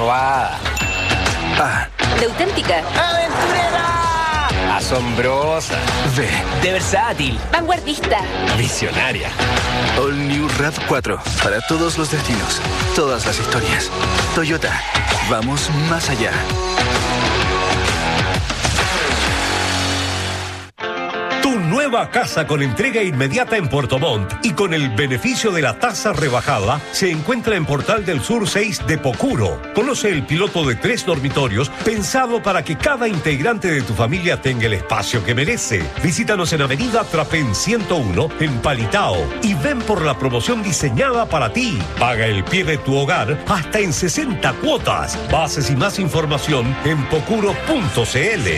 robada. De auténtica. ¡Aventurera! Asombrosa. De versátil. Vanguardista. Visionaria. All New RAV4. Para todos los destinos. Todas las historias. Toyota. Vamos más allá. Tu nueva casa con entrega inmediata en Puerto Montt y con el beneficio de la tasa rebajada se encuentra en Portal del Sur 6 de Pocuro. Conoce el piloto de 3 dormitorios pensado para que cada integrante de tu familia tenga el espacio que merece. Visítanos en Avenida Trapén 101 en Palitao y ven por la promoción diseñada para ti. Paga el pie de tu hogar hasta en 60 cuotas. Bases y más información en pocuro.cl.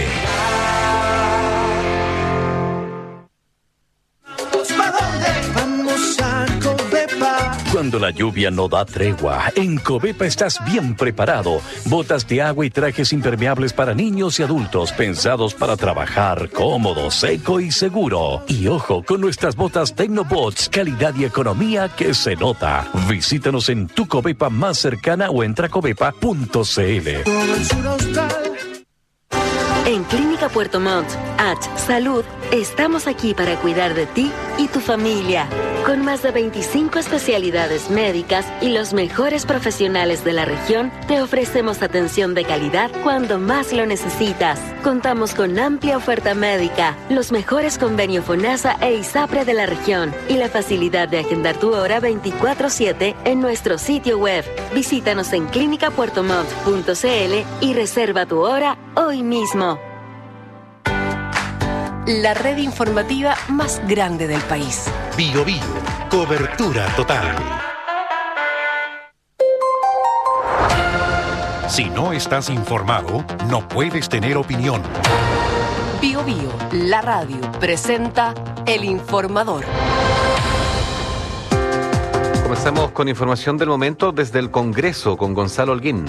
Cuando la lluvia no da tregua, en Covepa estás bien preparado. Botas de agua y trajes impermeables para niños y adultos, pensados para trabajar cómodo, seco y seguro. Y ojo, con nuestras botas Tecnobots, calidad y economía que se nota. Visítanos en tu Covepa más cercana o entra a covepa.cl. En Clínica Puerto Montt, Salud, estamos aquí para cuidar de ti y tu familia. Con más de 25 especialidades médicas y los mejores profesionales de la región, te ofrecemos atención de calidad cuando más lo necesitas. Contamos con amplia oferta médica, los mejores convenios FONASA e ISAPRE de la región y la facilidad de agendar tu hora 24/7 en nuestro sitio web. Visítanos en clinicapuertomont.cl y reserva tu hora hoy mismo. La red informativa más grande del país. Bio Bio, cobertura total. Si no estás informado, no puedes tener opinión. Bio Bio, la radio, presenta El Informador. Comenzamos con información del momento desde el Congreso con Gonzalo Holguín.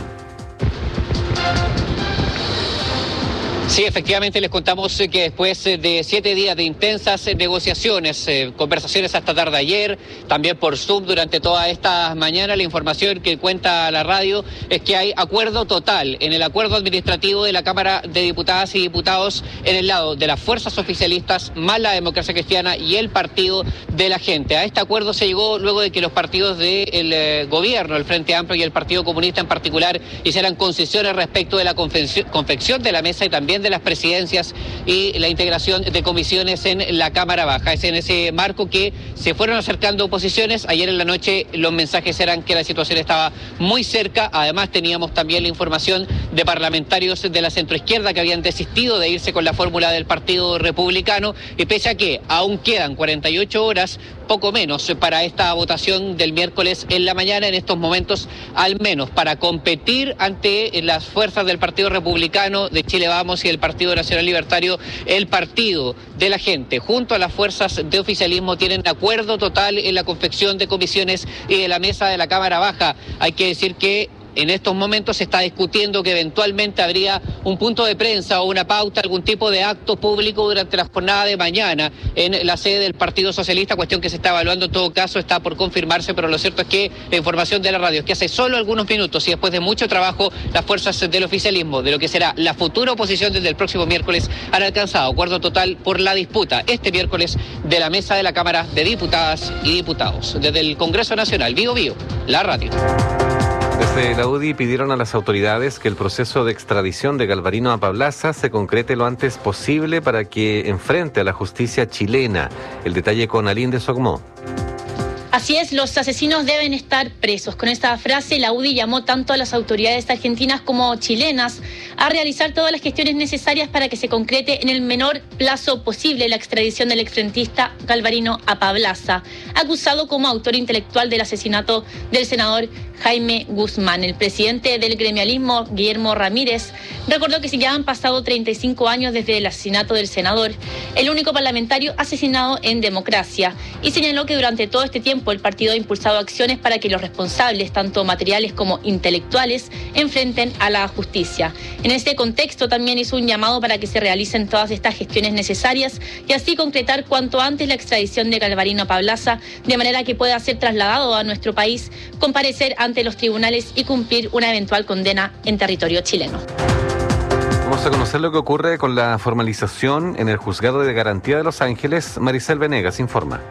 Sí, efectivamente les contamos que después de 7 días de intensas negociaciones, conversaciones hasta tarde ayer, también por Zoom durante toda esta mañana, la información que cuenta la radio es que hay acuerdo total en el acuerdo administrativo de la Cámara de Diputadas y Diputados en el lado de las fuerzas oficialistas, más la Democracia Cristiana y el Partido de la Gente. A este acuerdo se llegó luego de que los partidos del gobierno, el Frente Amplio y el Partido Comunista en particular, hicieran concesiones respecto de la confección de la mesa y también de las presidencias y la integración de comisiones en la Cámara Baja. Es en ese marco que se fueron acercando posiciones. Ayer en la noche los mensajes eran que la situación estaba muy cerca. Además teníamos también la información de parlamentarios de la centroizquierda que habían desistido de irse con la fórmula del Partido Republicano, y pese a que aún quedan 48 horas, poco menos, para esta votación del miércoles en la mañana, en estos momentos al menos, para competir ante las fuerzas del Partido Republicano, de Chile Vamos y el Partido Nacional Libertario, el Partido de la Gente, junto a las fuerzas de oficialismo, tienen acuerdo total en la confección de comisiones y de la mesa de la Cámara Baja. Hay que decir que en estos momentos se está discutiendo que eventualmente habría un punto de prensa o una pauta, algún tipo de acto público durante la jornada de mañana en la sede del Partido Socialista, cuestión que se está evaluando. En todo caso está por confirmarse, pero lo cierto es que la información de la radio es que hace solo algunos minutos y después de mucho trabajo, las fuerzas del oficialismo, de lo que será la futura oposición desde el próximo miércoles, han alcanzado acuerdo total por la disputa este miércoles de la mesa de la Cámara de Diputadas y Diputados. Desde el Congreso Nacional, Bio Bio, la radio. Desde la UDI pidieron a las autoridades que el proceso de extradición de Galvarino Apablaza se concrete lo antes posible para que enfrente a la justicia chilena. El detalle con Aline de Sogmó. Así es, los asesinos deben estar presos. Con esta frase, la UDI llamó tanto a las autoridades argentinas como chilenas a realizar todas las gestiones necesarias para que se concrete en el menor plazo posible la extradición del exfrentista Galvarino Apablaza, acusado como autor intelectual del asesinato del senador Jaime Guzmán. El presidente del gremialismo, Guillermo Ramírez, recordó que si ya han pasado 35 años desde el asesinato del senador, el único parlamentario asesinado en democracia, y señaló que durante todo este tiempo tiempo el partido ha impulsado acciones para que los responsables, tanto materiales como intelectuales, enfrenten a la justicia. En este contexto también hizo un llamado para que se realicen todas estas gestiones necesarias y así concretar cuanto antes la extradición de Galvarino Pablaza, de manera que pueda ser trasladado a nuestro país, comparecer ante los tribunales y cumplir una eventual condena en territorio chileno. Vamos a conocer lo que ocurre con la formalización en el Juzgado de Garantía de Los Ángeles. Maricel Venegas informa.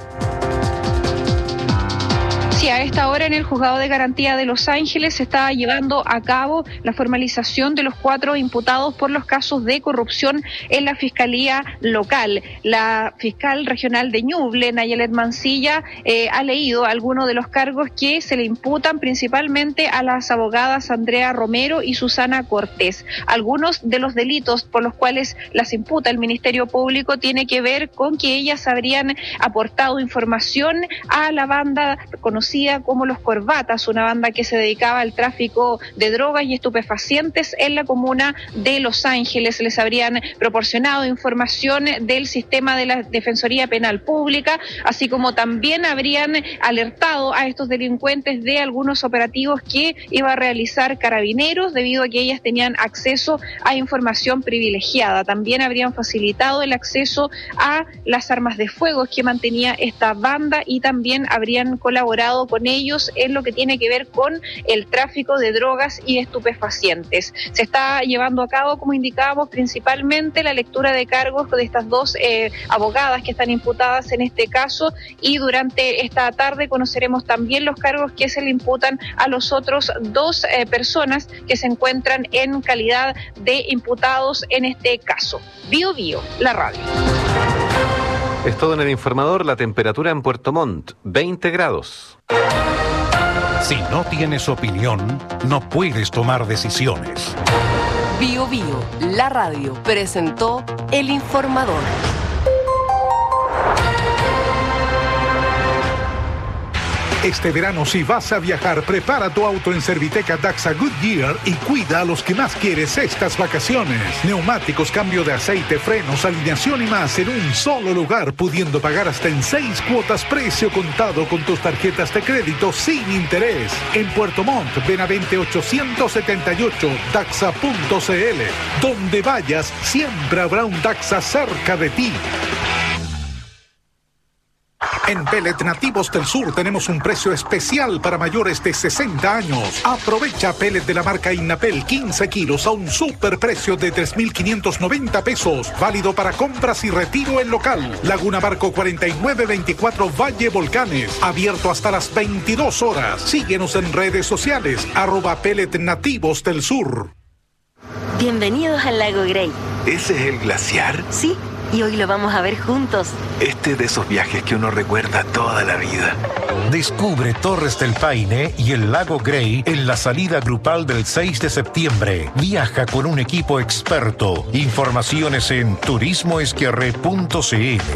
Sí, a esta hora en el Juzgado de Garantía de Los Ángeles se está llevando a cabo la formalización de los 4 imputados por los casos de corrupción en la Fiscalía Local. La fiscal regional de Ñuble, Nayelet Mancilla, ha leído algunos de los cargos que se le imputan principalmente a las abogadas Andrea Romero y Susana Cortés. Algunos de los delitos por los cuales las imputa el Ministerio Público tiene que ver con que ellas habrían aportado información a la banda conocida como Los Corbatas, una banda que se dedicaba al tráfico de drogas y estupefacientes en la comuna de Los Ángeles. Les habrían proporcionado información del sistema de la Defensoría Penal Pública, así como también habrían alertado a estos delincuentes de algunos operativos que iba a realizar Carabineros, debido a que ellas tenían acceso a información privilegiada. También habrían facilitado el acceso a las armas de fuego que mantenía esta banda y también habrían colaborado con ellos en lo que tiene que ver con el tráfico de drogas y estupefacientes. Se está llevando a cabo, como indicábamos, principalmente la lectura de cargos de estas 2 abogadas que están imputadas en este caso, y durante esta tarde conoceremos también los cargos que se le imputan a los otros 2 personas que se encuentran en calidad de imputados en este caso. Bio Bio, la radio. Es todo en el informador. La temperatura en Puerto Montt, 20 grados. Si no tienes opinión, no puedes tomar decisiones. Bio Bio, la radio, presentó El Informador. Este verano, si vas a viajar, prepara tu auto en Serviteca Daxa Goodyear y cuida a los que más quieres estas vacaciones. Neumáticos, cambio de aceite, frenos, alineación y más en un solo lugar, pudiendo pagar hasta en 6 cuotas precio contado con tus tarjetas de crédito sin interés. En Puerto Montt, Benavente 878, Daxa.cl. Donde vayas, siempre habrá un Daxa cerca de ti. En Pellet Nativos del Sur tenemos un precio especial para mayores de 60 años. Aprovecha pellet de la marca Innapel 15 kilos a un superprecio de 3.590 pesos. Válido para compras y retiro en local. Laguna Barco 4924 Valle Volcanes. Abierto hasta las 22 horas. Síguenos en redes sociales. @Pellet Nativos del Sur. Bienvenidos al Lago Grey. ¿Ese es el glaciar? Sí, y hoy lo vamos a ver juntos. Este de esos viajes que uno recuerda toda la vida. Descubre Torres del Paine y el Lago Grey en la salida grupal del 6 de septiembre. Viaja con un equipo experto. Informaciones en turismoesquierre.cl.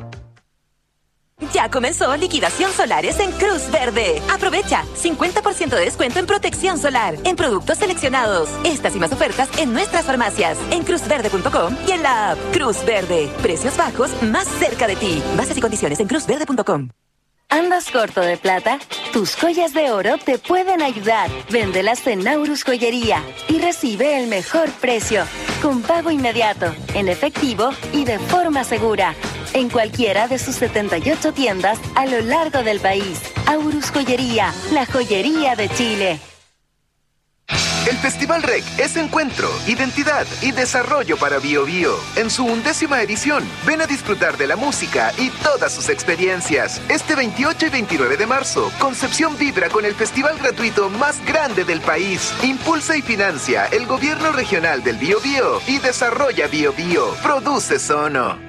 Ya comenzó liquidación solares en Cruz Verde. Aprovecha 50% de descuento en protección solar, en productos seleccionados. Estas y más ofertas en nuestras farmacias, en cruzverde.com y en la app Cruz Verde. Precios bajos más cerca de ti. Bases y condiciones en cruzverde.com. ¿Andas corto de plata? Tus joyas de oro te pueden ayudar. Véndelas en Naurus Joyería y recibe el mejor precio, con pago inmediato, en efectivo y de forma segura. En cualquiera de sus 78 tiendas a lo largo del país. Aurus Joyería, la joyería de Chile. El Festival REC es encuentro, identidad y desarrollo para Bio Bio. En su 11ª edición, ven a disfrutar de la música y todas sus experiencias. Este 28 y 29 de marzo, Concepción vibra con el festival gratuito más grande del país. Impulsa y financia el Gobierno Regional del Bio Bio y desarrolla Bio Bio. Produce Sono.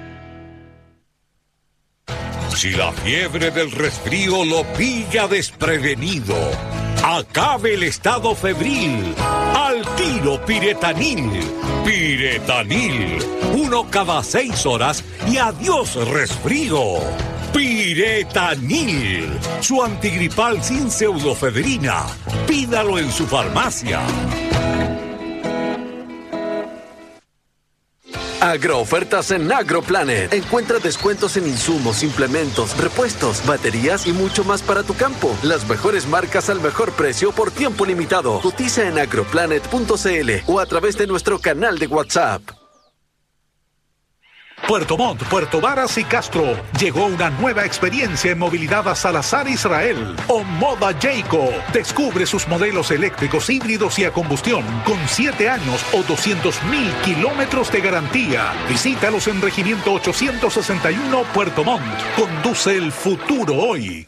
Si la fiebre del resfrío lo pilla desprevenido, acabe el estado febril. Al tiro Piretanil. Piretanil. 1 cada 6 horas y adiós resfrío. Piretanil. Su antigripal sin pseudofedrina. Pídalo en su farmacia. Agroofertas en AgroPlanet. Encuentra descuentos en insumos, implementos, repuestos, baterías y mucho más para tu campo. Las mejores marcas al mejor precio por tiempo limitado. Cotiza en agroplanet.cl o a través de nuestro canal de WhatsApp. Puerto Montt, Puerto Varas y Castro. Llegó una nueva experiencia en movilidad a Salazar Israel. Omoda Jayco. Descubre sus modelos eléctricos, híbridos y a combustión con 7 años o 200.000 kilómetros de garantía. Visítalos en Regimiento 861 Puerto Montt. Conduce el futuro hoy.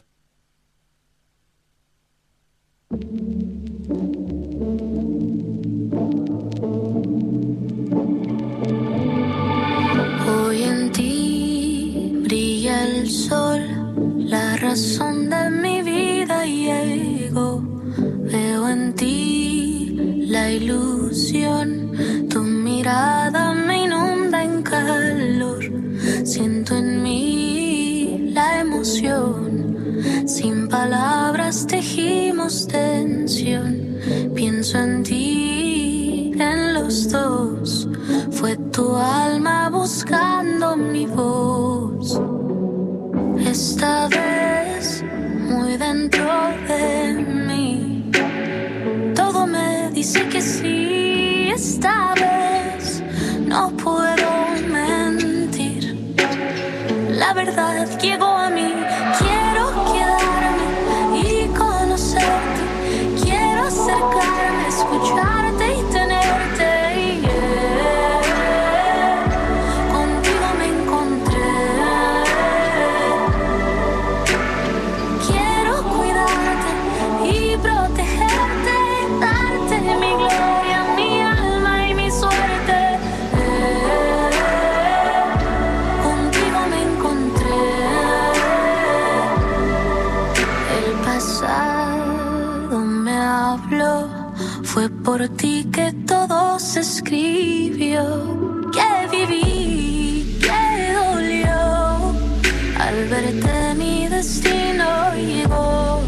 El sol, la razón de mi vida llegó. Veo en ti la ilusión, tu mirada me inunda en calor. Siento en mí la emoción, sin palabras tejimos tensión. Pienso en ti, en los dos, fue tu alma buscando mi voz. Esta vez, muy dentro de mí, todo me dice que sí. Esta vez, no puedo mentir. La verdad llegó a mí. Quiero quedarme y conocerte. Quiero acercarme, escucharte y tenerte. Fue por ti que todo se escribió, que viví, que dolió. Al verte mi destino llegó.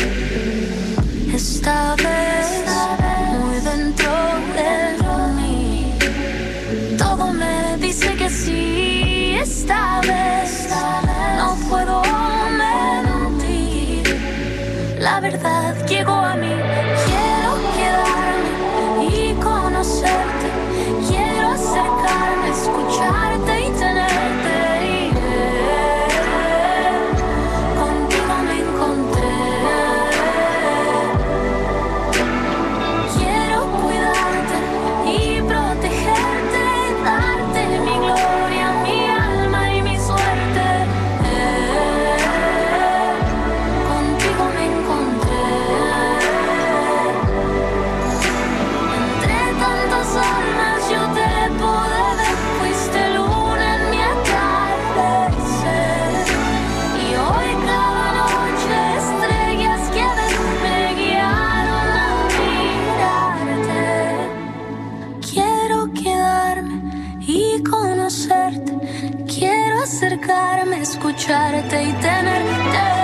Esta vez, muy dentro de mí, todo me dice que sí. Esta vez, no puedo mentir. La verdad llegó a mí. Y conocerte, quiero acercarme, escucharte y tenerte. Contigo me encontré. Quiero cuidarte y protegerte, darte mi gloria, mi alma y mi suerte. Contigo me encontré. Almas yo te pude ver, fuiste luna en mi atardecer. Y hoy cada noche estrellas que me guiaron a mirarte. Quiero quedarme y conocerte, quiero acercarme, escucharte y tenerte.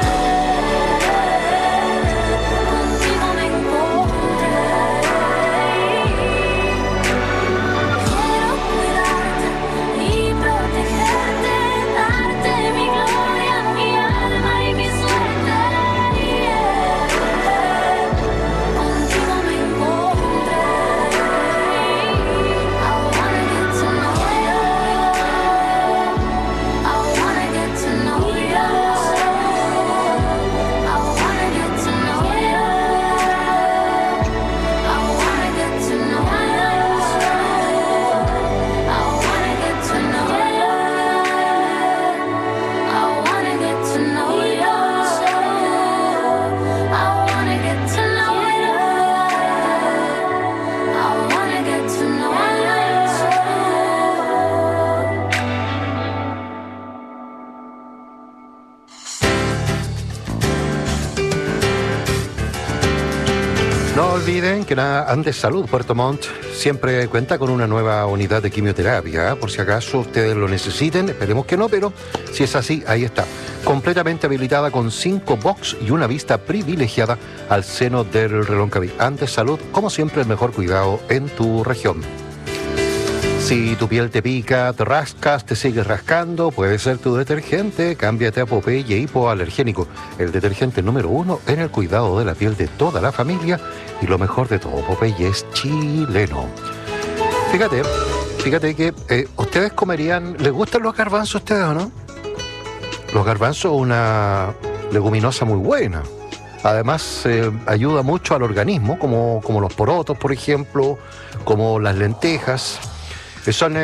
No olviden que Andes Salud Puerto Montt siempre cuenta con una nueva unidad de quimioterapia, por si acaso ustedes lo necesiten, esperemos que no, pero si es así, ahí está. Completamente habilitada con 5 box y una vista privilegiada al seno del Reloncaví. Andes Salud, como siempre, el mejor cuidado en tu región. Si tu piel te pica, te rascas, te sigues rascando, puede ser tu detergente. Cámbiate a Popeye Hipoalergénico, el detergente número 1 en el cuidado de la piel de toda la familia. Y lo mejor de todo, Popeye es chileno. Fíjate que ustedes comerían... ¿Les gustan los garbanzos a ustedes o no? Los garbanzos, una leguminosa muy buena. Además, ayuda mucho al organismo, como los porotos, por ejemplo, como las lentejas. Son,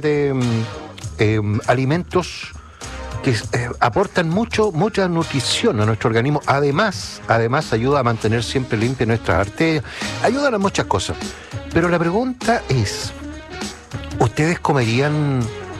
alimentos que aportan mucha nutrición a nuestro organismo. Además, ayuda a mantener siempre limpias nuestras arterias. Ayudan a muchas cosas. Pero la pregunta es, ¿ustedes comerían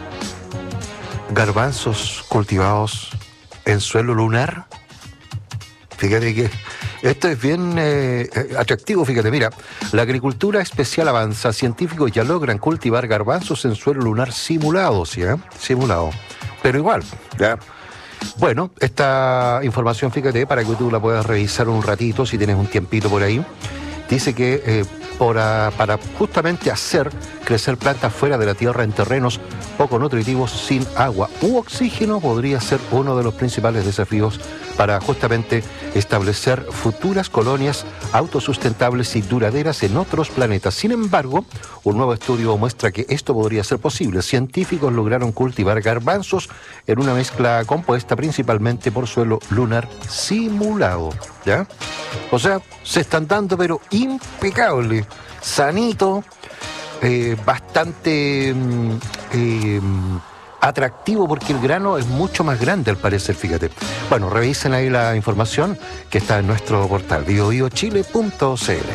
garbanzos cultivados en suelo lunar? Fíjate que esto es bien atractivo, fíjate, mira, la agricultura especial avanza, científicos ya logran cultivar garbanzos en suelo lunar simulado, ¿sí? Simulado, pero igual, ¿ya? Bueno, esta información, fíjate, para que tú la puedas revisar un ratito, si tienes un tiempito por ahí, dice que para justamente hacer crecer plantas fuera de la tierra en terrenos poco nutritivos, sin agua u oxígeno, podría ser uno de los principales desafíos para justamente establecer futuras colonias autosustentables y duraderas en otros planetas. Sin embargo, un nuevo estudio muestra que esto podría ser posible. Científicos lograron cultivar garbanzos en una mezcla compuesta principalmente por suelo lunar simulado, ¿ya? O sea, se están dando, pero impecable, sanito, bastante atractivo, porque el grano es mucho más grande al parecer, fíjate. Bueno, revisen ahí la información que está en nuestro portal biobiochile.cl.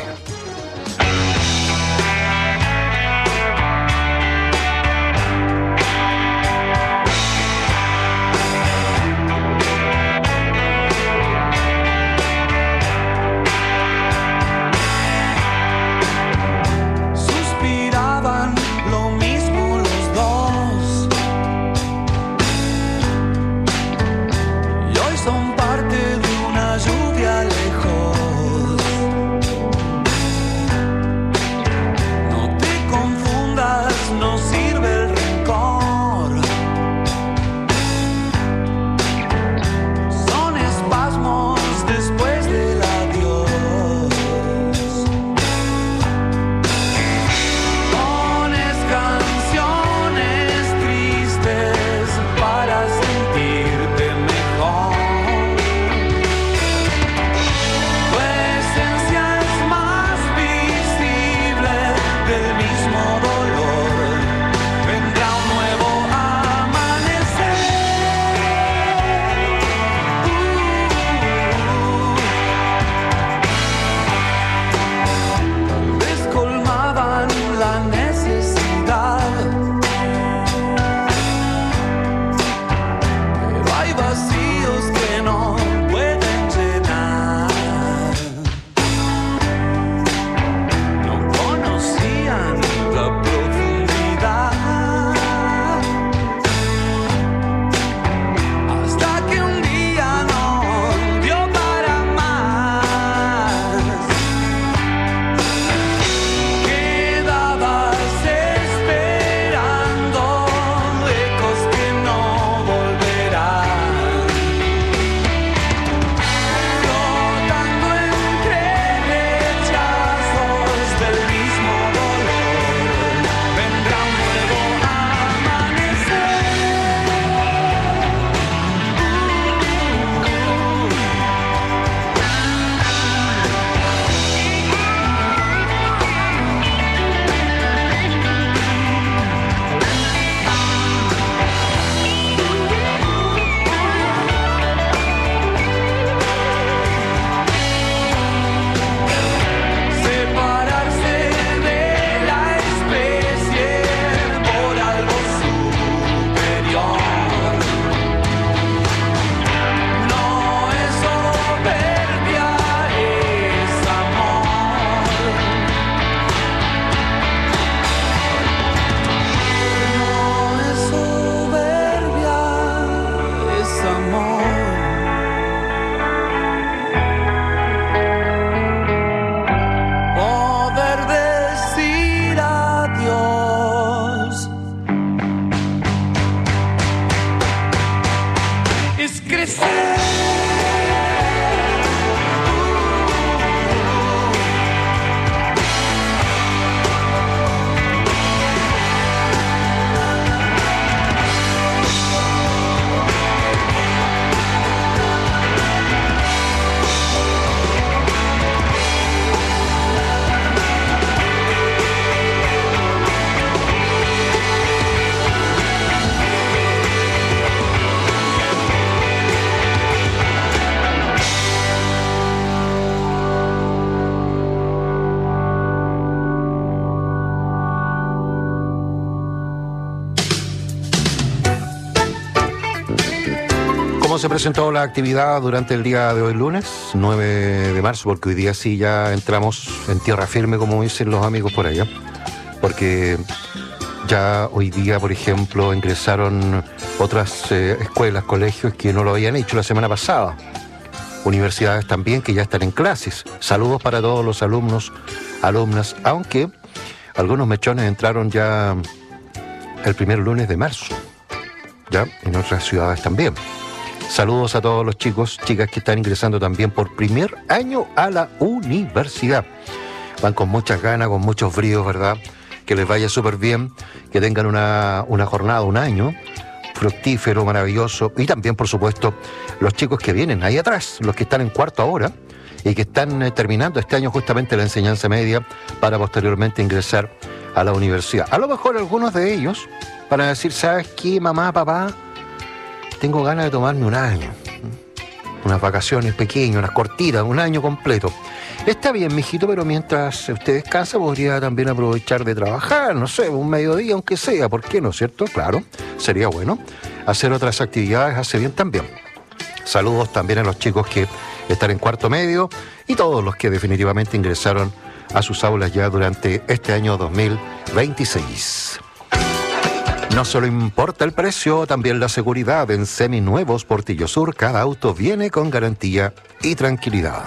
se presentó la actividad durante el día de hoy lunes, 9 de marzo, porque hoy día sí ya entramos en tierra firme, como dicen los amigos por allá, porque ya hoy día, por ejemplo, ingresaron otras escuelas, colegios que no lo habían hecho la semana pasada, universidades también que ya están en clases. Saludos para todos los alumnos, alumnas, aunque algunos mechones entraron ya el primer lunes de marzo, ya en otras ciudades también. Saludos a todos los chicos, chicas que están ingresando también por primer año a la universidad. Van con muchas ganas, con muchos bríos, ¿verdad? Que les vaya súper bien, que tengan una jornada, un año fructífero, maravilloso. Y también, por supuesto, los chicos que vienen ahí atrás, los que están en cuarto ahora y que están terminando este año justamente la enseñanza media para posteriormente ingresar a la universidad. A lo mejor algunos de ellos van a decir, ¿sabes qué, mamá, papá? Tengo ganas de tomarme un año, unas vacaciones pequeñas, unas cortitas, un año completo. Está bien, mijito, pero mientras usted descansa podría también aprovechar de trabajar, no sé, un mediodía aunque sea, ¿por qué no, cierto? Claro, sería bueno. Hacer otras actividades hace bien también. Saludos también a los chicos que están en cuarto medio y todos los que definitivamente ingresaron a sus aulas ya durante este año 2026. No solo importa el precio, también la seguridad. En Seminuevos Portillo Sur, cada auto viene con garantía y tranquilidad.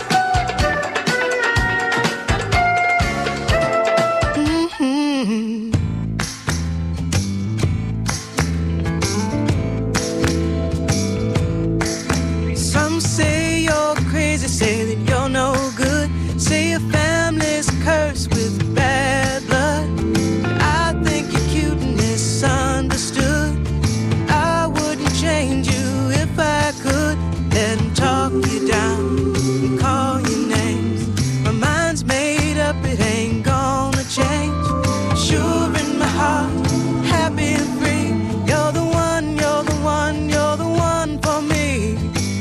Some say you're crazy, say that you're no good, say your family's cursed with bad blood. I think you're cute and misunderstood. I wouldn't change you if I could. Let them talk you down and call you names. My mind's made up, it ain't gonna change. Sure in my heart, happy and free. You're the one, you're the one, you're the one for me.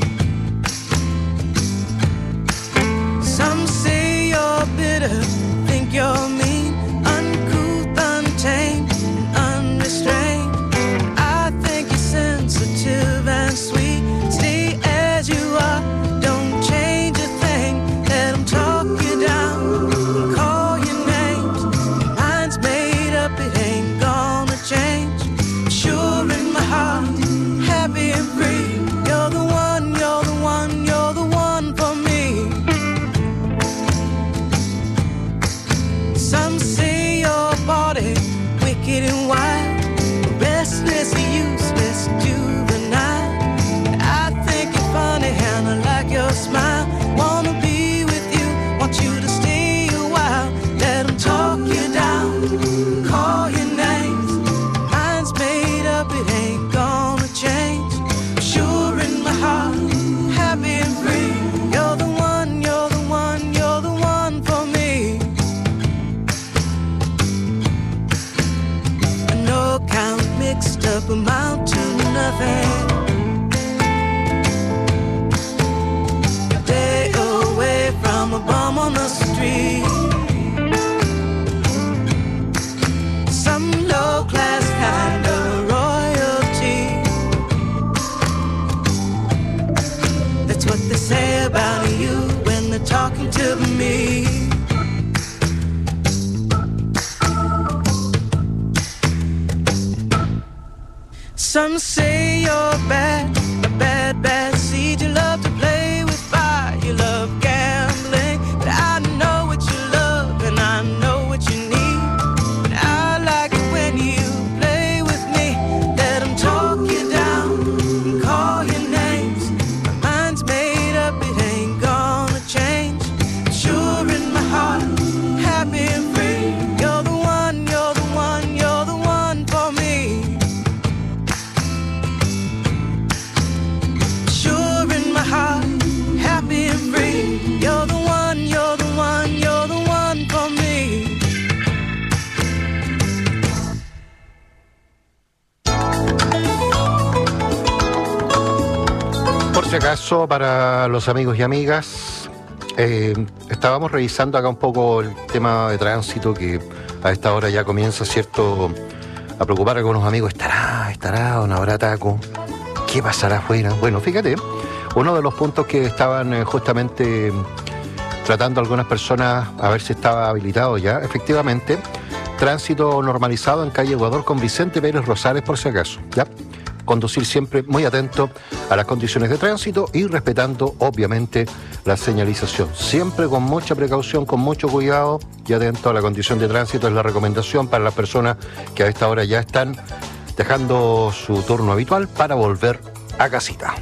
Some say you're bitter, think you're mean, uncouth, untamed, and unrestrained. I think you're sensitive and sweet. Stay as you are, don't change a thing. Let them talk you down and call your names. Mine's made up, it ain't gonna change. Sure in my heart, happy and free. You're the one, you're the one, you're the one for me. Some say your body wicked and wild, restless, useless, juvenile. I think you're funny and I like your smile. Wanna be with you, want you to stay a while. Let them talk you down, call your names. Mine's made up, it ain't gonna change. Sure in my heart, happy and free. You're the one, you're the one, you're the one for me. No count mixed up amount to nothing. A day away from a bum on the street. Some low class kind of royalty. That's what they say about you when they're talking to me. Some say you're bad, a bad, bad seed. You love to play with fire, you love gambling. But I know what you love and I know what you need. And I like it when you play with me. Let them talk you down and call your names. My mind's made up, it ain't gonna change. Sure in my heart, happy and free. You're the one, you're the one, you're the one for me. Sure in my heart, happy and free. You're the one, you're the one, you're the one for me. Por si acaso, para los amigos y amigas, estábamos revisando acá un poco el tema de tránsito que a esta hora ya comienza, ¿cierto?, a preocupar a algunos amigos. ¿Estará o no habrá taco? ¿Qué pasará afuera? Bueno, fíjate, uno de los puntos que estaban justamente tratando algunas personas a ver si estaba habilitado ya, efectivamente, tránsito normalizado en calle Ecuador con Vicente Pérez Rosales, por si acaso, ¿ya? Conducir siempre muy atento a las condiciones de tránsito y respetando, obviamente, la señalización. Siempre con mucha precaución, con mucho cuidado y atento a la condición de tránsito. Es la recomendación para las personas que a esta hora ya están dejando su turno habitual para volver a casita.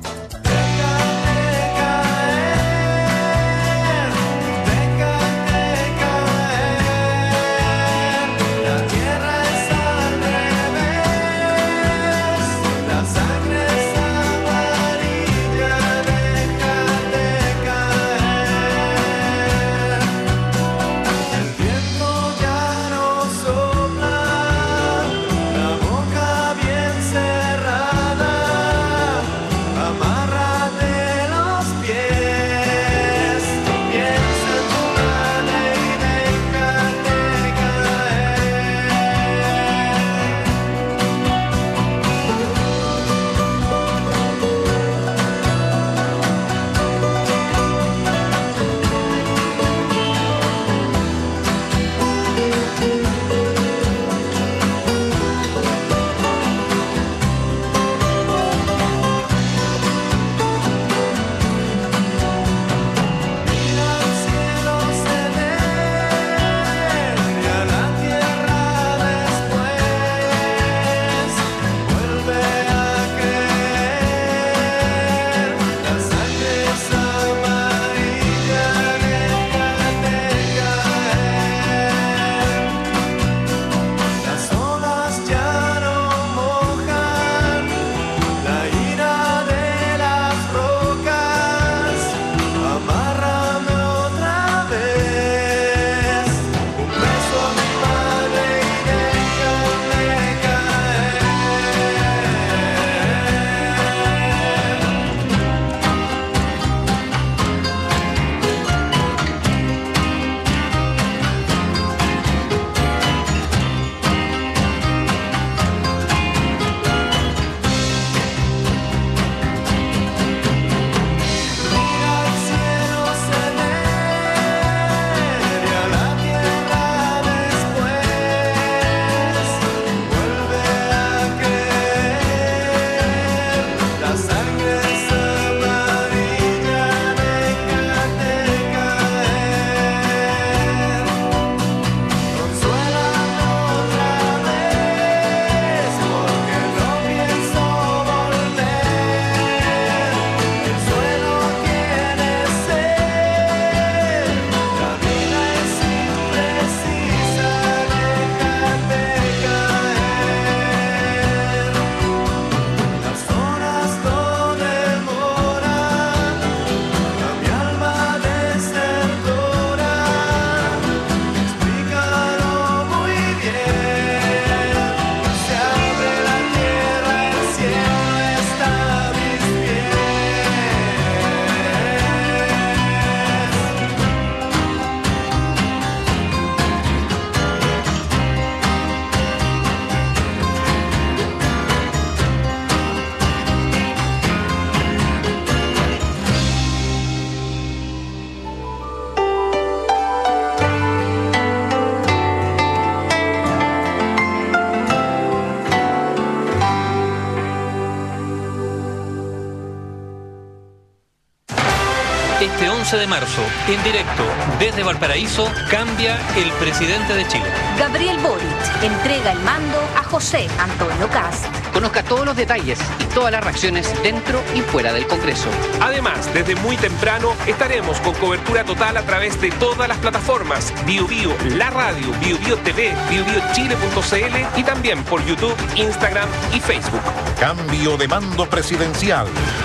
Este 11 de marzo, en directo desde Valparaíso, cambia el presidente de Chile. Gabriel Boric entrega el mando a José Antonio Kast. Conozca todos los detalles y todas las reacciones dentro y fuera del Congreso. Además, desde muy temprano estaremos con cobertura total a través de todas las plataformas: BioBio, La Radio, BioBio TV, BioBioChile.cl y también por YouTube, Instagram y Facebook. Cambio de mando presidencial.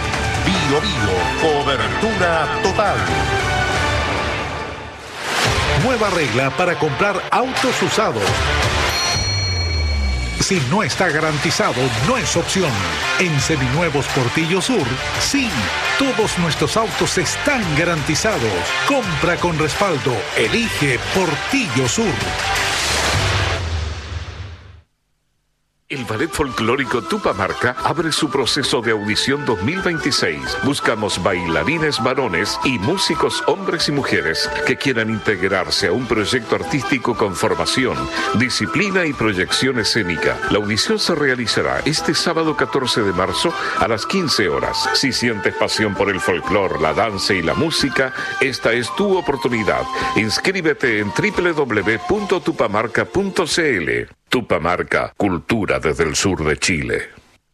Bio Bio, cobertura total. Nueva regla para comprar autos usados. Si no está garantizado, no es opción. En Seminuevos Portillo Sur, sí, todos nuestros autos están garantizados. Compra con respaldo. Elige Portillo Sur. El Ballet Folclórico Tupamarca abre su proceso de audición 2026. Buscamos bailarines varones y músicos hombres y mujeres que quieran integrarse a un proyecto artístico con formación, disciplina y proyección escénica. La audición se realizará este sábado 14 de marzo a las 15 horas. Si sientes pasión por el folclore, la danza y la música, esta es tu oportunidad. Inscríbete en www.tupamarca.cl. Tupamarca, cultura desde el sur de Chile.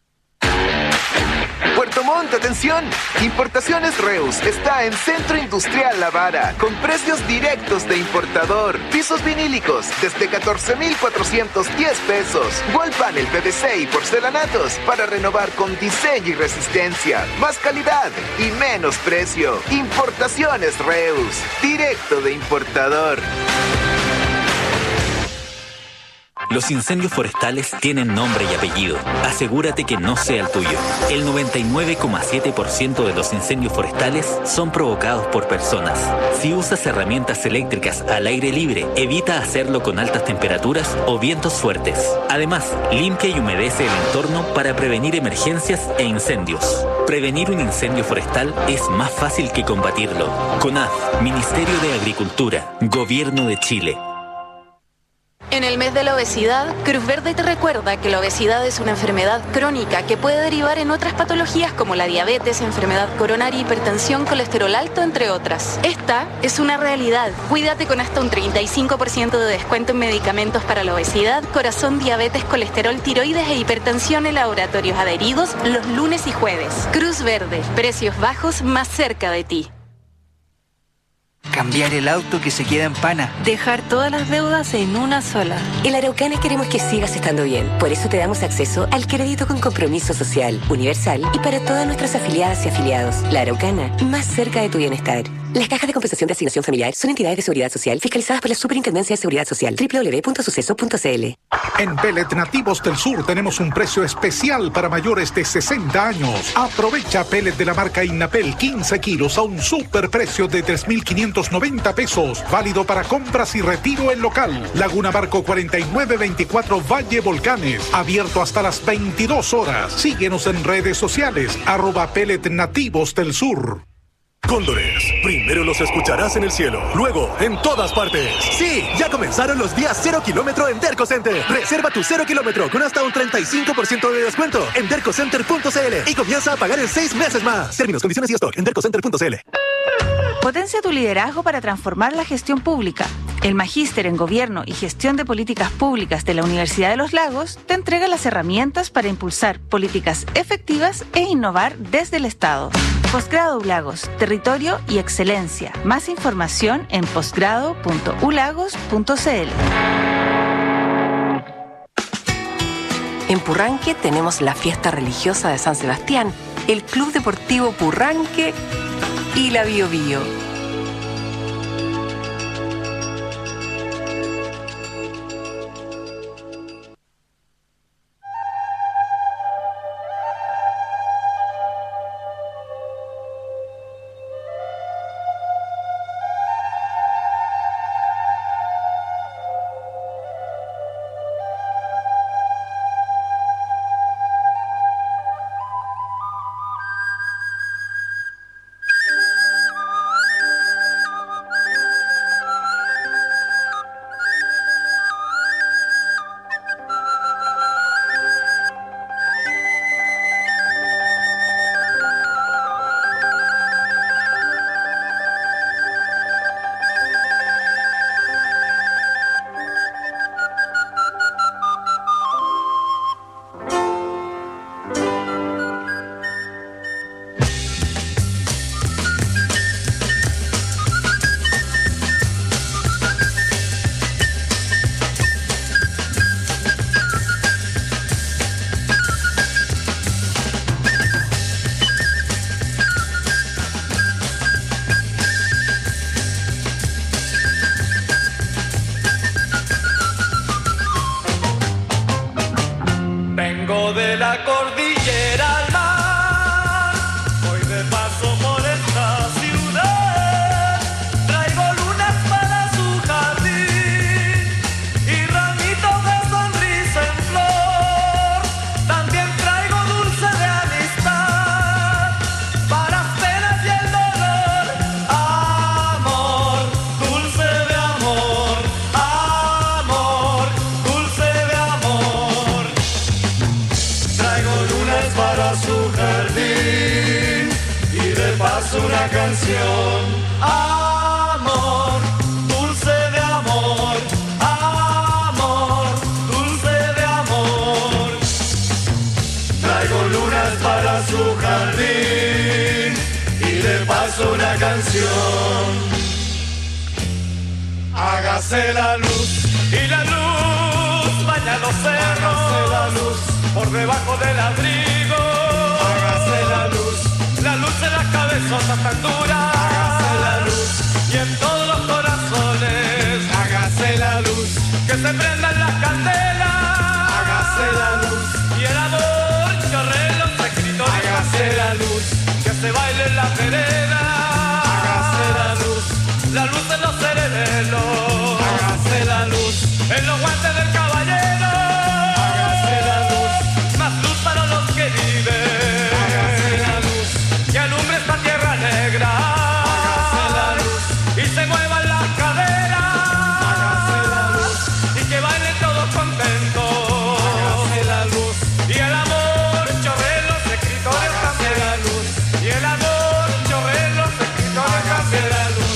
Puerto Montt, atención. Importaciones Reus está en Centro Industrial La Vara, con precios directos de importador. Pisos vinílicos desde 14,410 pesos. Wall panel PVC y porcelanatos para renovar con diseño y resistencia. Más calidad y menos precio. Importaciones Reus, directo de importador. Los incendios forestales tienen nombre y apellido. Asegúrate que no sea el tuyo. El 99,7% de los incendios forestales son provocados por personas. Si usas herramientas eléctricas al aire libre, evita hacerlo con altas temperaturas o vientos fuertes. Además, limpia y humedece el entorno para prevenir emergencias e incendios. Prevenir un incendio forestal es más fácil que combatirlo. CONAF, Ministerio de Agricultura, Gobierno de Chile. En el mes de la obesidad, Cruz Verde te recuerda que la obesidad es una enfermedad crónica que puede derivar en otras patologías como la diabetes, enfermedad coronaria, hipertensión, colesterol alto, entre otras. Esta es una realidad. Cuídate con hasta un 35% de descuento en medicamentos para la obesidad, corazón, diabetes, colesterol, tiroides e hipertensión en laboratorios adheridos los lunes y jueves. Cruz Verde, precios bajos más cerca de ti. Cambiar el auto que se queda en pana. Dejar todas las deudas en una sola. En la Araucana queremos que sigas estando bien. Por eso te damos acceso al crédito con compromiso social, universal y para todas nuestras afiliadas y afiliados. La Araucana, más cerca de tu bienestar. Las cajas de compensación de asignación familiar son entidades de seguridad social fiscalizadas por la Superintendencia de Seguridad Social. www.suceso.cl. En Pellet Nativos del Sur tenemos un precio especial para mayores de 60 años. Aprovecha pellet de la marca Innapel 15 kilos a un superprecio de 3,590 pesos. Válido para compras y retiro en local. Laguna Barco 4924 Valle Volcanes. Abierto hasta las 22 horas. Síguenos en redes sociales. @Pellet Nativos del Sur. Cóndores, primero los escucharás en el cielo, luego en todas partes. Sí, ya comenzaron los días 0 kilómetro en Derco Center. Reserva tu 0 kilómetro con hasta un 35% de descuento en dercocenter.cl y comienza a pagar en 6 meses más. Términos, condiciones y stock en dercocenter.cl. Potencia tu liderazgo para transformar la gestión pública. El Magíster en Gobierno y Gestión de Políticas Públicas de la Universidad de los Lagos te entrega las herramientas para impulsar políticas efectivas e innovar desde el Estado. Posgrado ULagos, territorio y excelencia. Más información en posgrado.ulagos.cl. En Purranque tenemos la fiesta religiosa de San Sebastián, el Club Deportivo Purranque y la Bio Bio. es una canción. Amor, dulce de amor. Amor, dulce de amor. Traigo lunas para su jardín y de paso una canción. Hágase la luz y la luz baña los cerros. Hágase la luz por debajo del abrigo. Hágase la luz en las cabezotas tan duras. Hágase la luz y en todos los corazones. Hágase la luz que se prendan las candelas. Hágase la luz y el amor chorre en los escritorios. Hágase la luz que se baile en la vereda. La luz en los cerebelos. Hágase la luz en los guantes del caballero. Hágase la luz, más luz para los que viven. Hágase la luz que alumbre esta tierra negra. Hágase la luz y se muevan las caderas. Hágase la luz y que bailen todos contentos. Hágase la luz y el amor chorre en los escritores. Hágase la luz y el amor chorre en los escritores. Hágase la luz.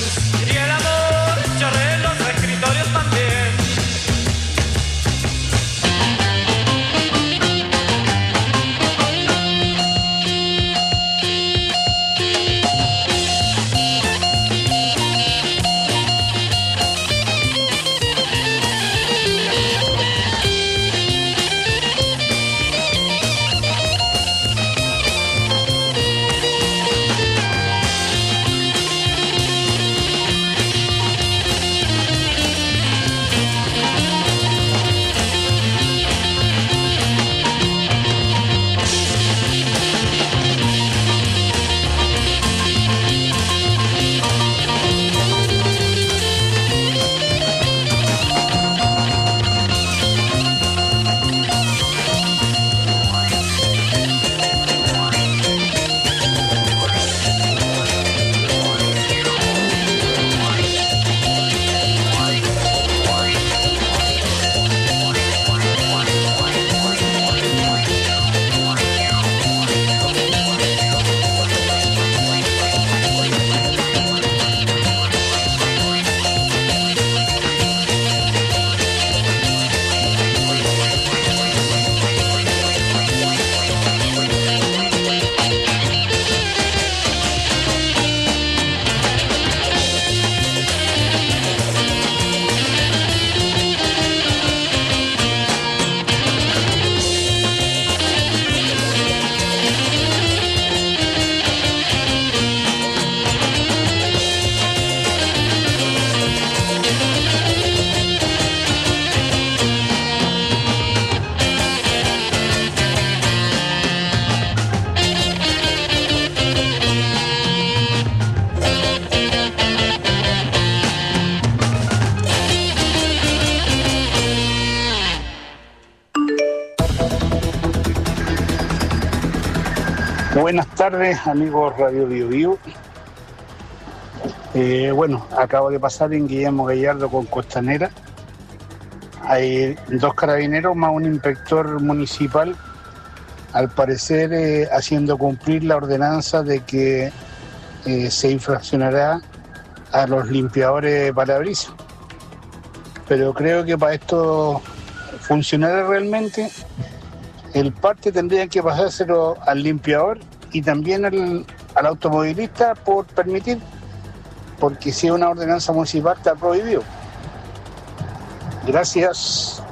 Buenas tardes, amigos Radio Bio Bio. Bueno, acabo de pasar en Guillermo Gallardo con Costanera. Hay 2 carabineros más un inspector municipal, al parecer haciendo cumplir la ordenanza de que se infraccionará a los limpiadores de parabrisas. Pero creo que para esto funcionara realmente, el parte tendría que pasárselo al limpiador y también al automovilista por permitir, porque si es una ordenanza municipal está prohibido. Gracias.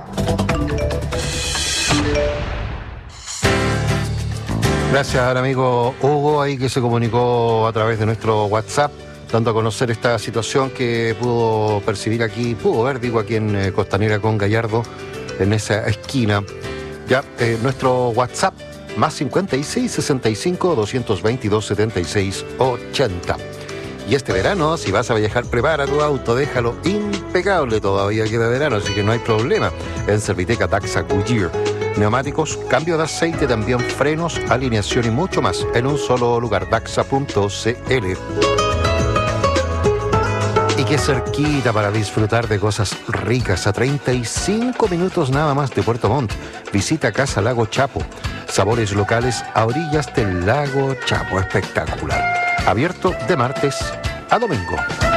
Gracias al amigo Hugo ahí que se comunicó a través de nuestro WhatsApp, dando a conocer esta situación que pudo percibir aquí, pudo ver, digo, aquí en Costanera con Gallardo, en esa esquina. Ya, nuestro WhatsApp, más 56 65 222 76 80. Y este verano, si vas a viajar, prepara tu auto, déjalo impecable, todavía queda verano, así que no hay problema. En Serviteca Daxa Goodyear. Neumáticos, cambio de aceite, también frenos, alineación y mucho más en un solo lugar, daxa.cl. Y qué cerquita para disfrutar de cosas ricas, a 35 minutos nada más de Puerto Montt. Visita Casa Lago Chapo, sabores locales a orillas del lago Chapo, espectacular. Abierto de martes a domingo.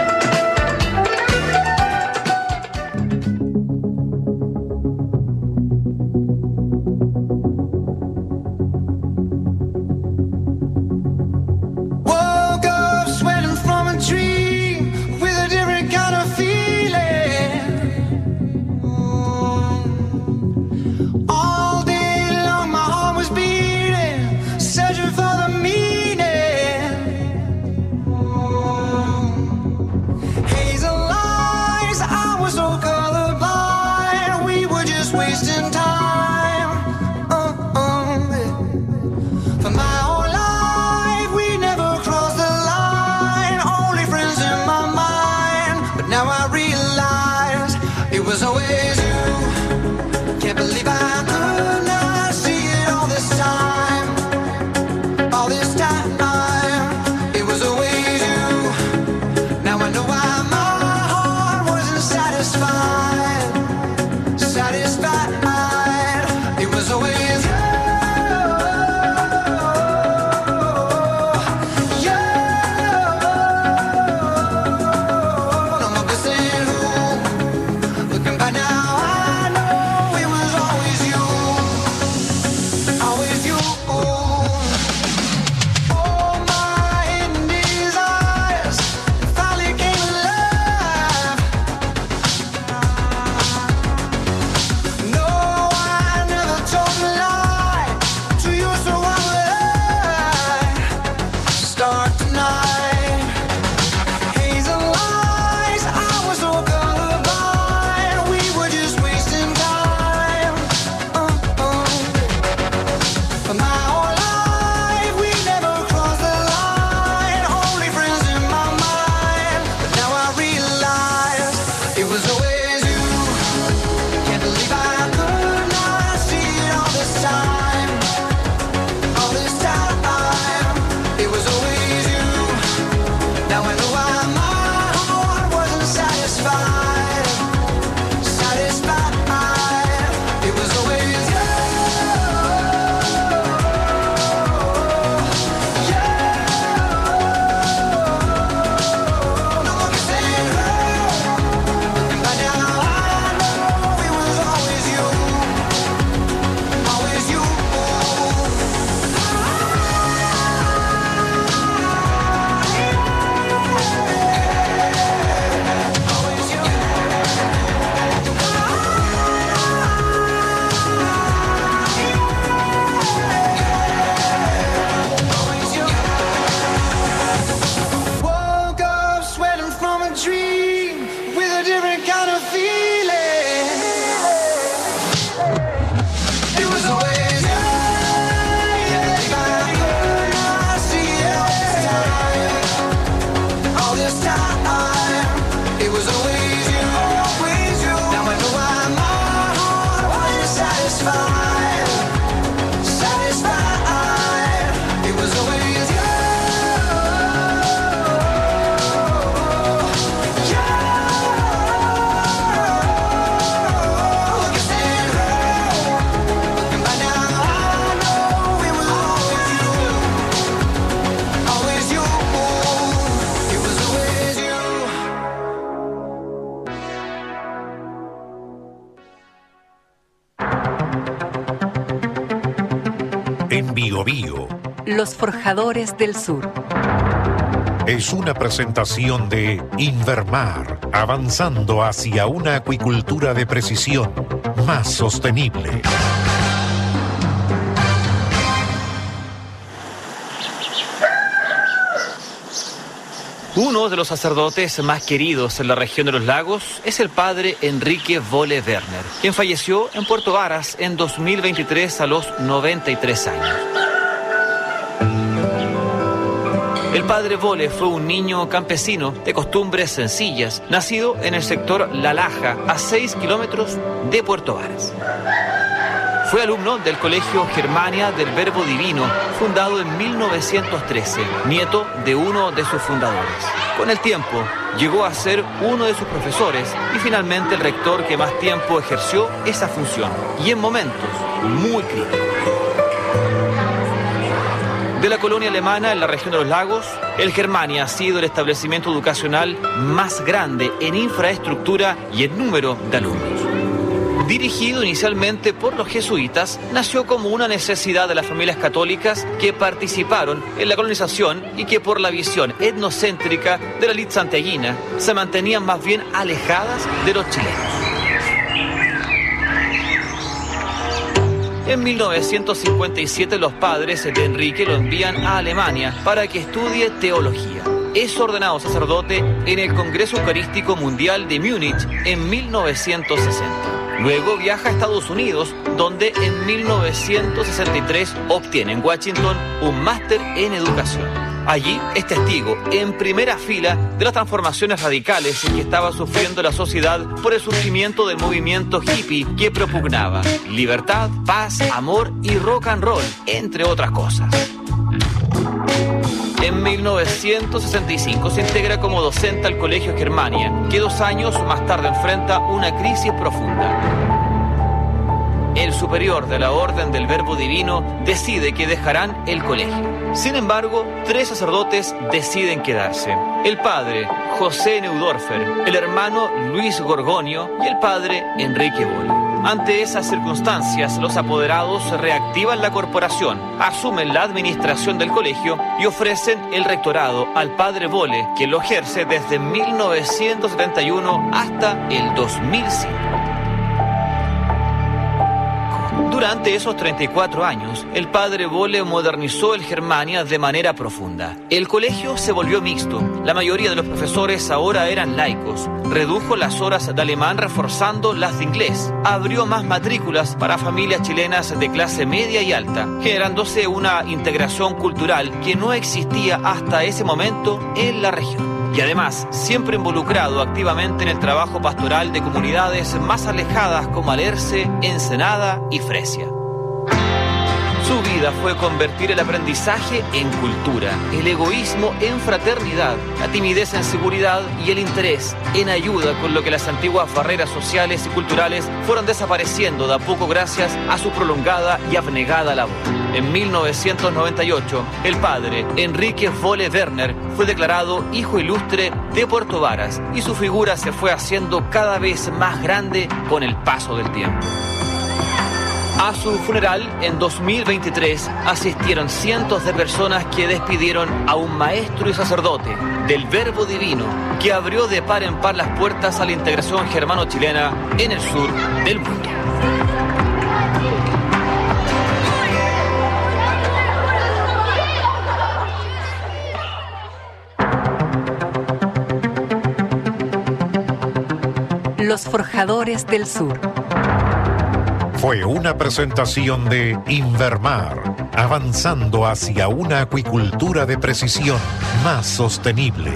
En Bio Bio, Los Forjadores del Sur. Es una presentación de Invermar, avanzando hacia una acuicultura de precisión más sostenible. Uno de los sacerdotes más queridos en la región de los lagos es el padre Enrique Vole Werner, quien falleció en Puerto Varas en 2023 a los 93 años. El padre Vole fue un niño campesino de costumbres sencillas, nacido en el sector La Laja, a 6 kilómetros de Puerto Varas. Fue alumno del Colegio Germania del Verbo Divino, fundado en 1913, nieto de uno de sus fundadores. Con el tiempo, llegó a ser uno de sus profesores y finalmente el rector que más tiempo ejerció esa función, y en momentos muy críticos. de la colonia alemana en la región de los lagos, el Germania ha sido el establecimiento educacional más grande en infraestructura y en número de alumnos. Dirigido inicialmente por los jesuitas, nació como una necesidad de las familias católicas que participaron en la colonización y que por la visión etnocéntrica de la élite santiaguina se mantenían más bien alejadas de los chilenos. En 1957 los padres de Enrique lo envían a Alemania para que estudie teología. Es ordenado sacerdote en el Congreso Eucarístico Mundial de Múnich en 1960. Luego viaja a Estados Unidos, donde en 1963 obtiene en Washington un máster en educación. Allí es testigo en primera fila de las transformaciones radicales que estaba sufriendo la sociedad por el surgimiento del movimiento hippie que propugnaba libertad, paz, amor y rock and roll, entre otras cosas. En 1965 se integra como docente al Colegio Germania, que 2 años más tarde enfrenta una crisis profunda. El superior de la Orden del Verbo Divino decide que dejarán el colegio. Sin embargo, 3 sacerdotes deciden quedarse. El padre José Neudorfer, el hermano Luis Gorgonio y el padre Enrique Bolle. Ante esas circunstancias, los apoderados reactivan la corporación, asumen la administración del colegio y ofrecen el rectorado al padre Bolle, quien lo ejerce desde 1971 hasta el 2005. Durante esos 34 años, el padre Bolle modernizó el Germania de manera profunda. El colegio se volvió mixto. La mayoría de los profesores ahora eran laicos. Redujo las horas de alemán reforzando las de inglés. Abrió más matrículas para familias chilenas de clase media y alta, generándose una integración cultural que no existía hasta ese momento en la región. Y además, siempre involucrado activamente en el trabajo pastoral de comunidades más alejadas como Alerce, Ensenada y Fresia. Su vida fue convertir el aprendizaje en cultura, el egoísmo en fraternidad, la timidez en seguridad y el interés en ayuda, con lo que las antiguas barreras sociales y culturales fueron desapareciendo de a poco gracias a su prolongada y abnegada labor. En 1998, el padre Enrique Bolle Werner fue declarado hijo ilustre de Puerto Varas y su figura se fue haciendo cada vez más grande con el paso del tiempo. A su funeral, en 2023, asistieron cientos de personas que despidieron a un maestro y sacerdote del Verbo Divino que abrió de par en par las puertas a la integración germano-chilena en el sur del mundo. Los Forjadores del Sur. Fue una presentación de Invermar, avanzando hacia una acuicultura de precisión más sostenible.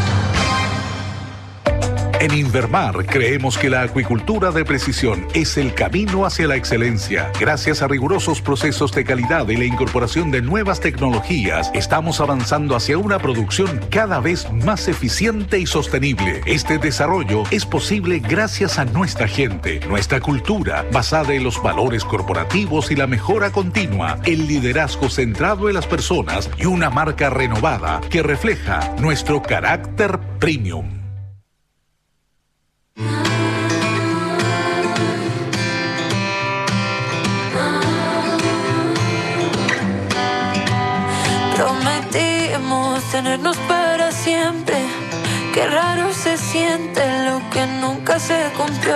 En Invermar creemos que la acuicultura de precisión es el camino hacia la excelencia. Gracias a rigurosos procesos de calidad y la incorporación de nuevas tecnologías, estamos avanzando hacia una producción cada vez más eficiente y sostenible. Este desarrollo es posible gracias a nuestra gente, nuestra cultura, basada en los valores corporativos y la mejora continua, el liderazgo centrado en las personas y una marca renovada que refleja nuestro carácter premium. Prometimos tenernos para siempre. Qué raro se siente lo que nunca se cumplió.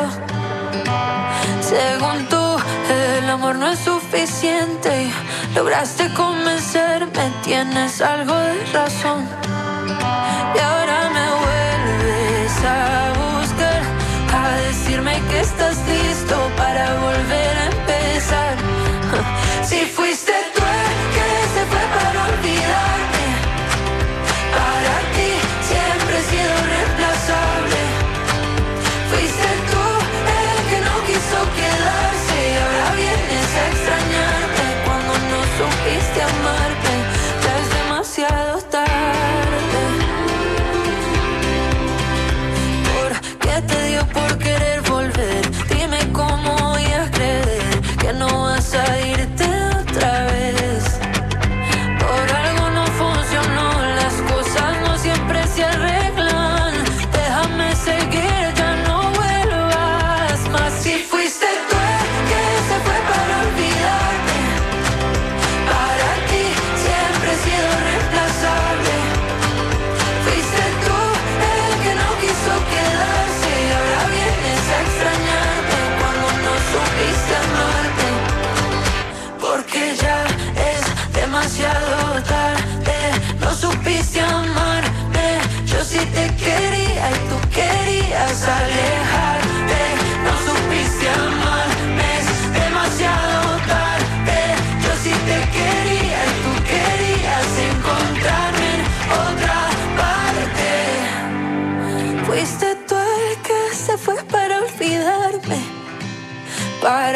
Según tú, el amor no es suficiente y lograste convencerme, tienes algo de razón. Y ahora me vuelves a buscar, a decirme que estás listo para volver a empezar. Si fuiste tú el que se fue para olvidarme, para ti siempre he sido reemplazable. Fuiste tú el que no quiso quedarse y ahora vienes a extrañarme cuando no supiste amarme. Ya es demasiado tarde.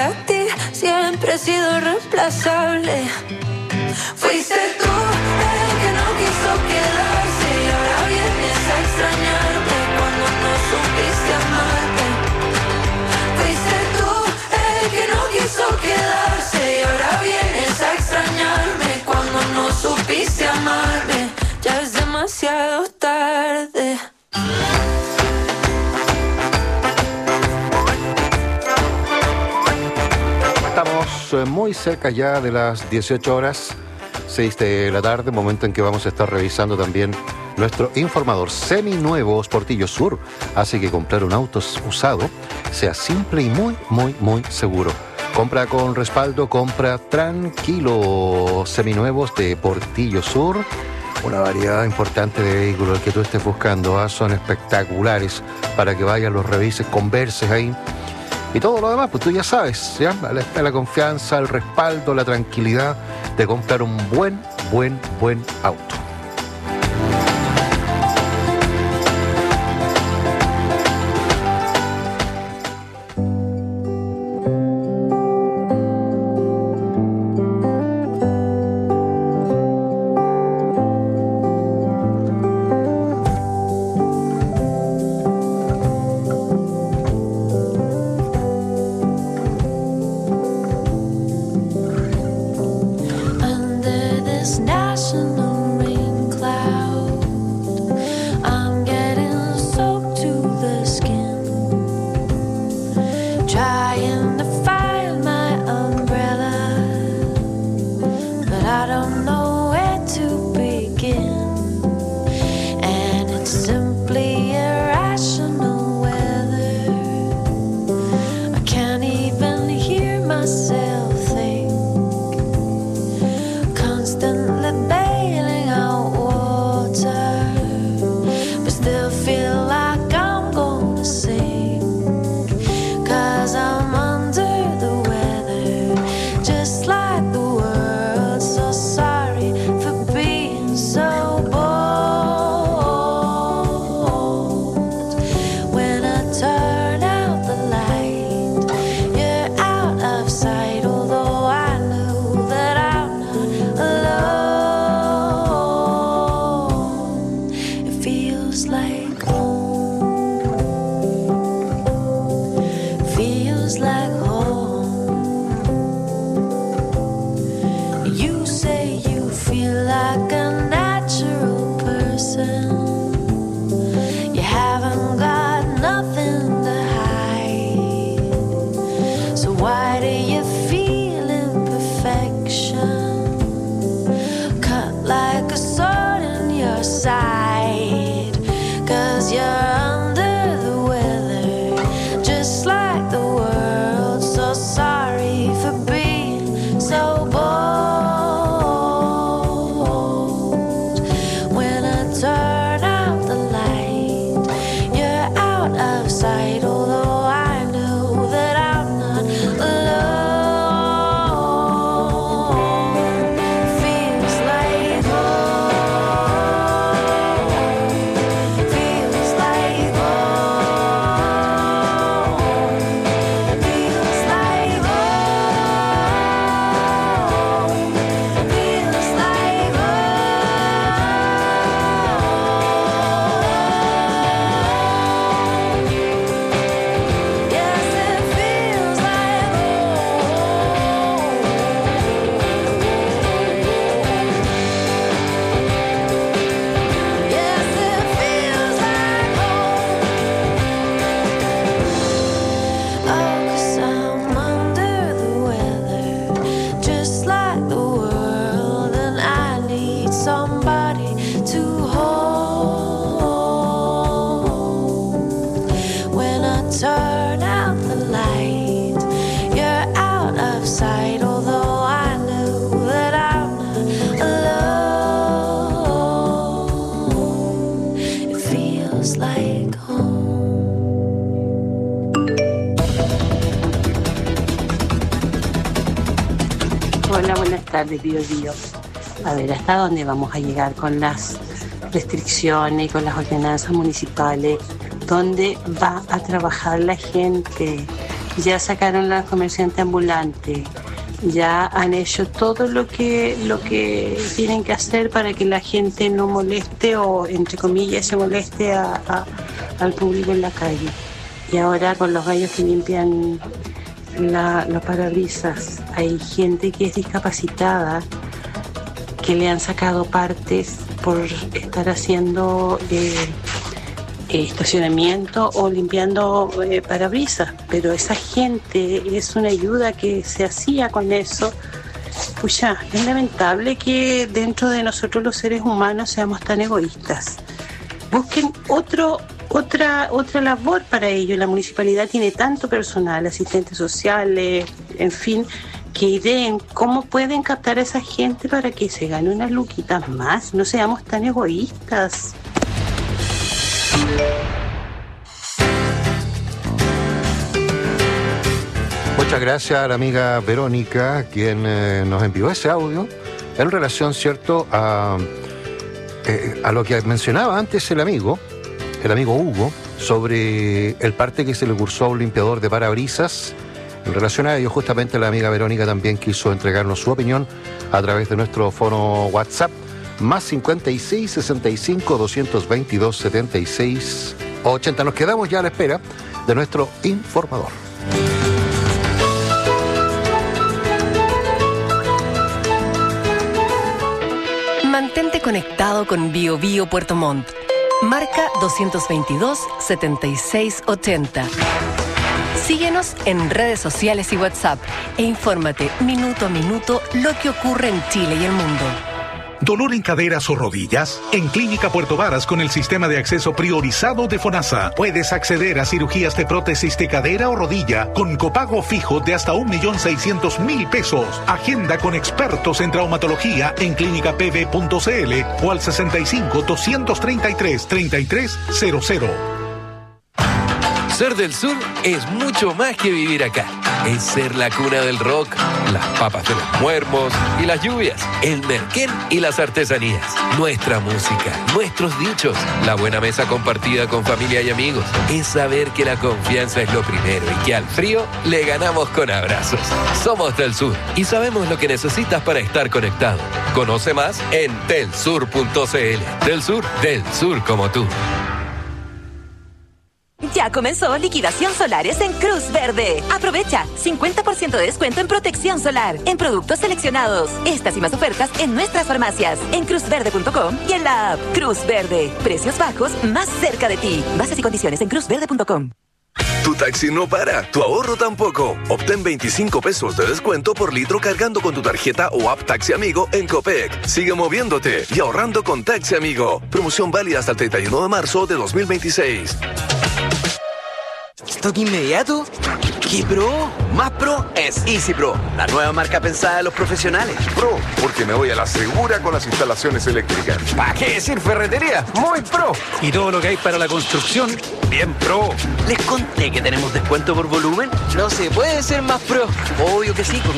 para ti siempre he sido reemplazable. Fuiste tú el que no quiso quedarse y ahora vienes a extrañarme cuando no supiste amarme. Fuiste tú el que no quiso quedarse y ahora vienes a extrañarme cuando no supiste amarme. Ya es demasiado tarde. Estamos muy cerca ya de las 18 horas, 6 de la tarde, momento en que vamos a estar revisando también nuestro informador seminuevo Portillo Sur. Hace que comprar un auto usado sea simple y muy seguro. Compra con respaldo, compra tranquilo. Seminuevos de Portillo Sur. Una variedad importante de vehículos que tú estés buscando. Son espectaculares para que vayas, los revises, converses ahí. Y todo lo demás, pues tú ya sabes, ¿ya? Está la confianza, el respaldo, la tranquilidad de comprar un buen auto. Hola, buenas tardes, Bio. A ver, ¿hasta dónde vamos a llegar con las restricciones y con las ordenanzas municipales? ¿Dónde va a trabajar la gente? ya sacaron a los comerciantes ambulantes, ya han hecho todo lo que tienen que hacer para que la gente no moleste o, entre comillas, se moleste al público en la calle. Y ahora con los gallos que limpian los parabrisas, hay gente que es discapacitada, que le han sacado partes por estar haciendo estacionamiento o limpiando parabrisas, pero esa gente es una ayuda que se hacía con eso. Pucha, es lamentable que dentro de nosotros los seres humanos seamos tan egoístas. Busquen otra labor para ello. La municipalidad tiene tanto personal, asistentes sociales, en fin, que ideen cómo pueden captar a esa gente para que se gane unas luquitas más. No seamos tan egoístas. Muchas gracias a la amiga Verónica, quien nos envió ese audio en relación, ¿cierto?, a lo que mencionaba antes el amigo Hugo, sobre el parte que se le cursó a un limpiador de parabrisas. En relación a ello, justamente la amiga Verónica también quiso entregarnos su opinión a través de nuestro foro WhatsApp, más 56 65 222 76 80. Nos quedamos ya a la espera de nuestro informador. Mantente conectado con BioBio Puerto Montt. Marca 222 76 80. Síguenos en redes sociales y WhatsApp e infórmate minuto a minuto lo que ocurre en Chile y el mundo. ¿Dolor en caderas o rodillas? En Clínica Puerto Varas, con el sistema de acceso priorizado de FONASA, puedes acceder a cirugías de prótesis de cadera o rodilla con copago fijo de hasta 1.600.000 pesos. Agenda con expertos en traumatología en clínicapv.cl o al 65 233 3300. Ser del sur es mucho más que vivir acá. Es ser la cuna del rock, las papas de los muermos y las lluvias, el merquén y las artesanías, nuestra música, nuestros dichos, la buena mesa compartida con familia y amigos. Es saber que la confianza es lo primero y que al frío le ganamos con abrazos. Somos del sur y sabemos lo que necesitas para estar conectado. Conoce más en telsur.cl. Del sur como tú. Ya comenzó liquidación solares en Cruz Verde. Aprovecha 50% de descuento en protección solar en productos seleccionados. Estas y más ofertas en nuestras farmacias, en cruzverde.com y en la app. Cruz Verde. Precios bajos más cerca de ti. Bases y condiciones en cruzverde.com. Tu taxi no para, tu ahorro tampoco. Obtén 25 pesos de descuento por litro cargando con tu tarjeta o app Taxi Amigo en Copec. Sigue moviéndote y ahorrando con Taxi Amigo. Promoción válida hasta el 31 de marzo de 2026. ¿Stock inmediato? ¿Qué pro? Más pro es Easy Pro, la nueva marca pensada de los profesionales. Pro, porque me voy a la segura con las instalaciones eléctricas. ¿Para qué decir ferretería? Muy pro. Y todo lo que hay para la construcción, bien pro. ¿Les conté que tenemos descuento por volumen? No se puede ser más pro. Obvio que sí.